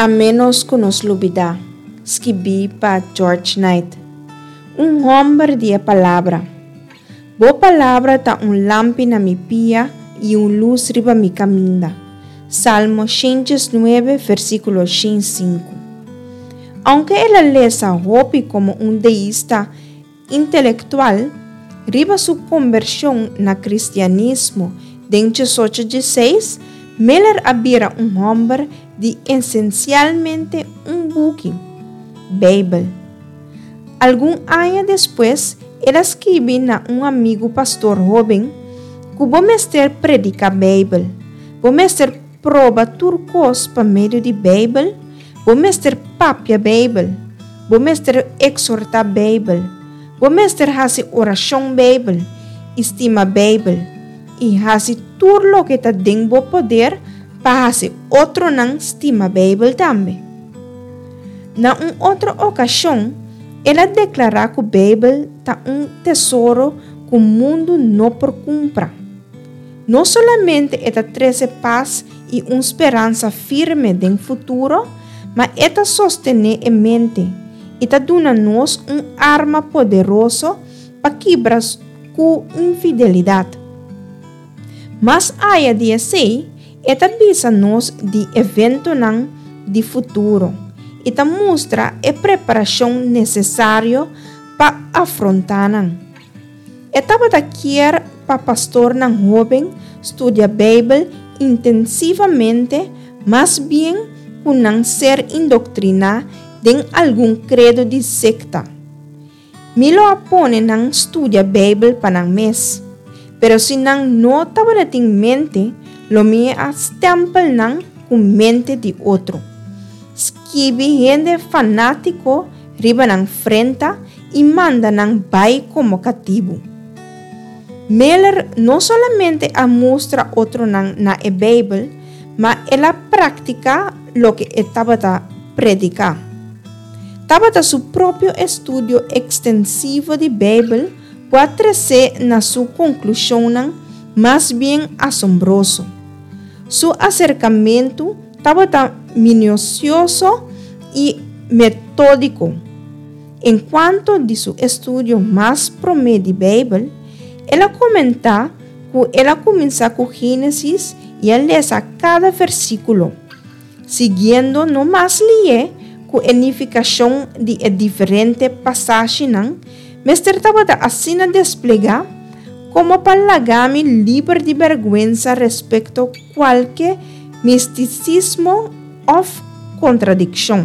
A menos que nos lubida, escrevi para George Knight. Homem de palavra. Boa palavra tá lampi na mi pia e luz riba mi caminda. Salmo 109, versículo 5. Aunque ela lesa Hopi como deísta intelectual, riba su conversión na cristianismo de 1816, Miller abira homem de essencialmente buque, Bible. Algum ano depois, ela escreve na amigo pastor jovem que o mestre predica a Bible. O mestre prova turcos por meio de Bible. O mestre papia a Bible. O mestre exorta a Bible. O mestre faz oração Bible. Estima a Bible. E faz tudo o que está dentro do poder para fazer outro não estima a Bible também. Na outra ocasião, ela declara que a Bíblia é tesouro que o mundo não pode comprar. Não somente ela traz paz e uma esperança firme no futuro, mas ela sostém em mente e dá-nos arma poderosa para quebrar com infidelidade. Mas aí de assim, ela avisa-nos de evento de futuro e mostra a preparação necessária para afrontar. Etapa quer para pastor jovem estudar a Bíblia intensivamente, mas bem por não ser indoctrinado em algum credo de secta. Me lo apone não estudar a Bíblia para mês, pero se não estava em mente, lo me estempel com mente de outro. Esquive gente fanático riba ng frente e manda ng bai como cativo. Miller não solamente mostra outro na Bíblia, mas ela pratica lo que estava a predicar. Estava seu próprio estudo extensivo de Bíblia para trazer na sua conclusão mais bem assombroso. Seu acercamento estava minucioso e metódico. Enquanto de seu estudo mais profundo de Bíblia, ela comenta que ela começa com Gênesis e ela lê cada versículo, seguindo no mais lie com a edificação de diferentes passagens, mas estava assim a desplegar como para largar-me livre de vergonha respeito a qualquer misticismo ou contradição.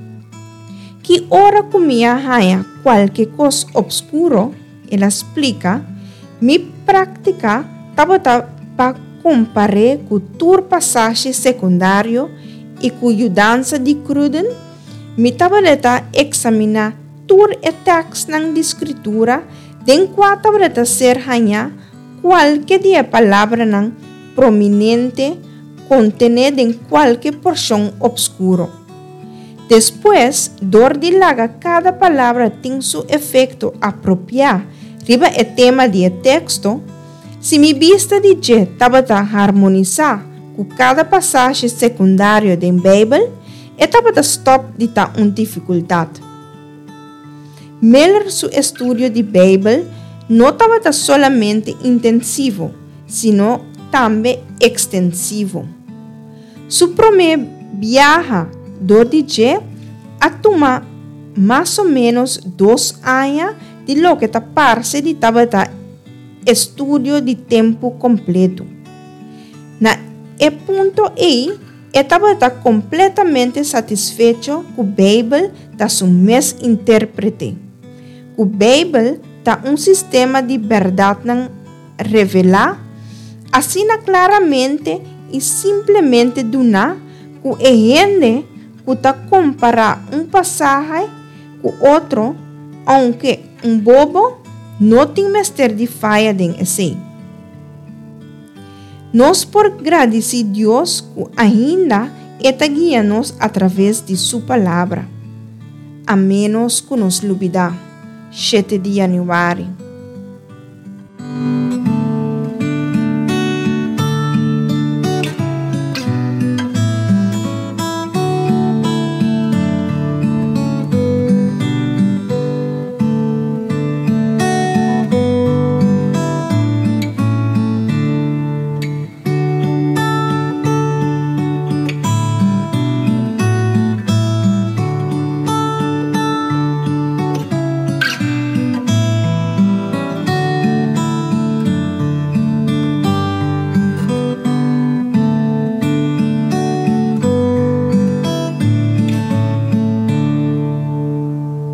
Que ora comia raia qualquer coisa obscuro, ela explica, me prática estava para comparar com tour passagem secundário e com ajudança de Cruden, me estava a examinar tour e texto na escritura, den qual estava a ser raia qualquer dia palavra prominente contenida em qualquer porção obscuro. Depois, dor de laga cada palavra tem seu efeito apropriado, riba o tema de texto, se mi vista de je estava a harmonizar com cada passagem secundária da Bíblia, estava a stop de uma dificuldade. Miller seu estudo de Bíblia não estava solamente intensivo, sino também extensivo. Su primeiro viaje do DJ a tomar mais ou menos 2 anos de lo que parece de estudo de tempo completo. Na ponto aí, estava completamente satisfeito com a Bíblia da seu mês intérprete. A Bíblia é sistema de verdade revelar, assim claramente e simplesmente donar com a gente que compara passagem com outro, aunque bobo não tem mestre de falha em esse. Nós por agradecer Deus que ainda guia-nos através de sua palavra. A menos que nos lubida. 7 de januário.